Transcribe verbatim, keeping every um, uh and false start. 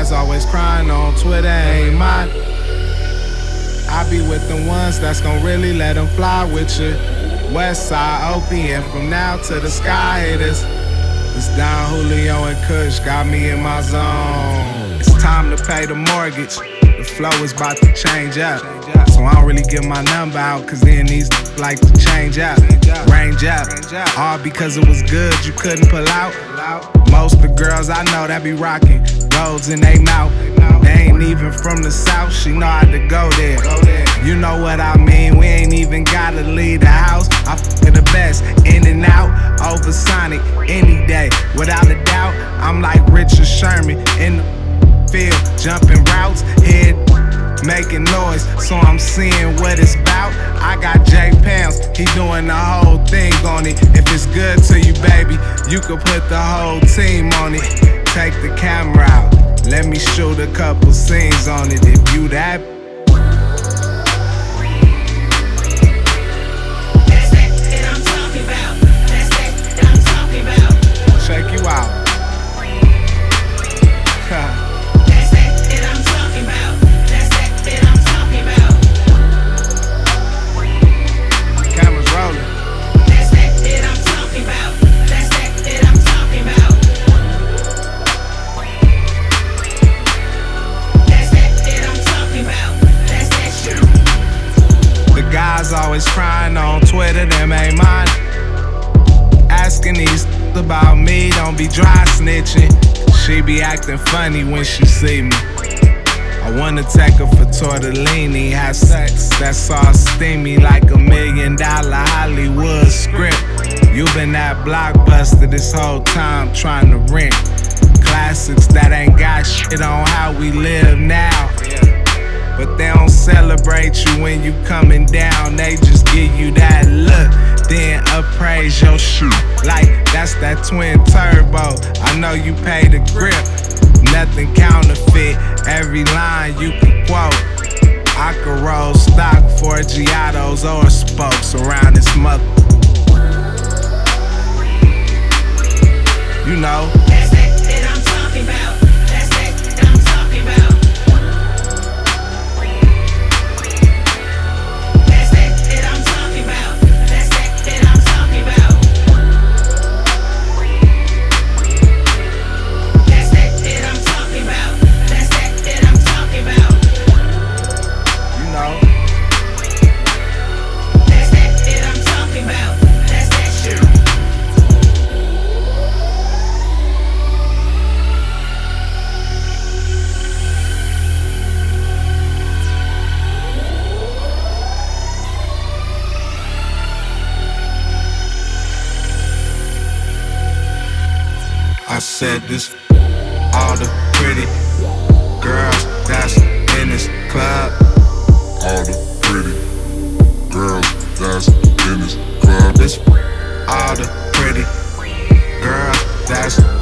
guys always crying on Twitter ain't mine. I be with the ones that's gon' really let them fly with you. West side O P, and from now to the sky haters. It's Don Julio and Kush got me in my zone. It's time to pay the mortgage. The flow is about to change up. So I don't really give my number out, cause then these like to change up, range up. All because it was good, you couldn't pull out. Most the girls I know that be rocking golds in they mouth. They ain't even from the south, she know how to go there. You know what I mean, we ain't even gotta leave the house. I f the best, in and out, over Sonic, any day. Without a doubt, I'm like Richard Sherman in the field, jumping routes, head making noise, so I'm seeing what it's about. I got Jay Pounds, he doing the whole thing on it. If it's good to you, baby, you could put the whole team on it. Take the camera out, let me shoot a couple scenes on it. If you that That's that that I'm talking about. That's that that I'm talking about. check you out. That's that that I'm talking about. That's that that I'm talking about. Cameras rolling. That's that that I'm talking about. That's that that I'm talking about. That's that that I'm talking about. That's that shit. The guys always crying on Twitter, them ain't mine. Asking these about me, don't be dry snitching. She be acting funny when she see me. I wanna take her for tortellini, have sex that's all steamy like a million dollar Hollywood script. You been that blockbuster this whole time trying to rent classics that ain't got shit on how we live now. But they don't celebrate you when you coming down, they just give you that look, then appraise your shoe. Like that's that twin turbo, I know you pay the grip. Nothing counterfeit, every line you can quote. I could roll stock for Giottos or spokes around this mother. You know. That's that that I'm talking about. That's that that I'm talking about. That's that that I'm talking about. That's that that I'm talking about. That's that that I'm talking about. That's that that I'm talking about. You know. That's that that I'm talking about. That's that shit. I said this, all the pretty girls that's in this club. All the pretty girls that's in this club. This, all the pretty girls that's